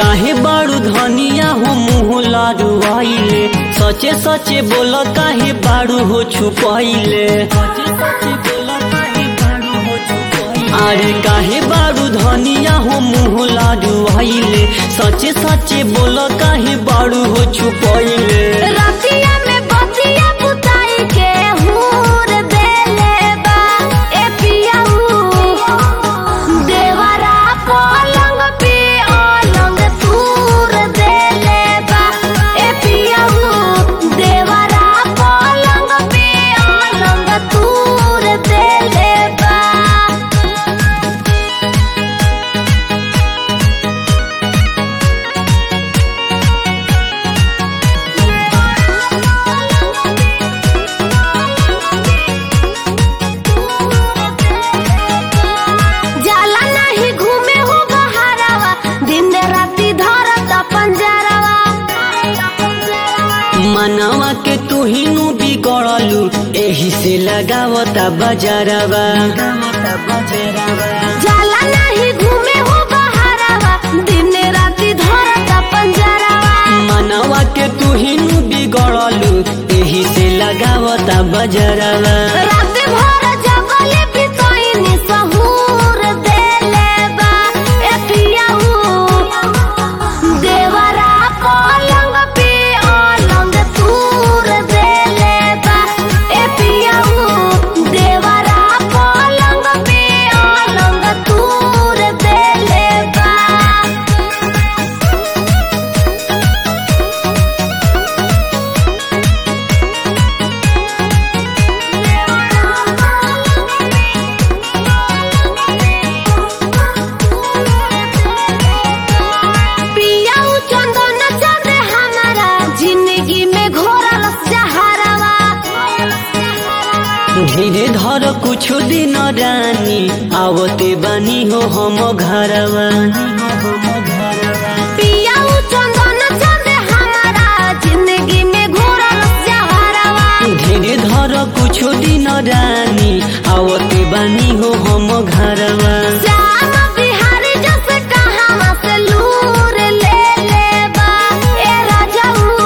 काहे बारू धनिया हो मुँह लाडुआइले, सचे सचे बोल काहे बारू हो छुपाइले। अरे काहे बारू धनिया हो मुँह लाडुआइले, सचे सचे बोल काहे बारू हो छुपाइले। रतिया में बतिया बुताई के हूर देले बा ए पियाऊ, देवरा पलंग पे अलंग तूर देले बा ए पियाऊ, देवरा पलंग पे अलंग तूर देले बा। जाला नहीं घूमे हो बहारवा, दिन राती धरत पंजरवा। मनवा के तू ही नु बिगड़लू, एही से लगावता बजारवा। जाला नहीं घूमे हो बहारवा, दिन राती धरत पंजरवा। मनवा के तू ही नु बिगड़लू, एही से लगावता बजारवा। रात भर जगले बितैनी सहूर देले बा ए पियाऊ, देवरा पलंग पे अलंग तूर देले बा ए पियाऊ, देवरा पलंग पे अलंग तूर देले बा। पियाऊ चंदन चढ़े हमारा जिंदगी में घोरल जहरवा। धीरे धर कुछ दिन रानी, आवते बानी हो हम घरवा। पियाऊ चंदन चढ़े हमारा जिंदगी में घोरल जहरवा। धीरे धर कुछ दिन रानी, आवते बानी हो हम घरवा। श्याम बिहारी जस कहाँ से लूर ले ले बा ए राजाऊ,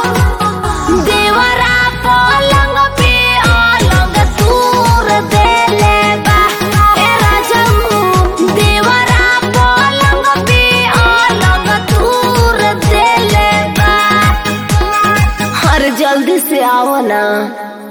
देवरा पलंग पे अलंग तूर देले बा ए राजाऊ, देवरा पलंग पे अलंग तूर देले बा। हर जल्दी से आओ ना।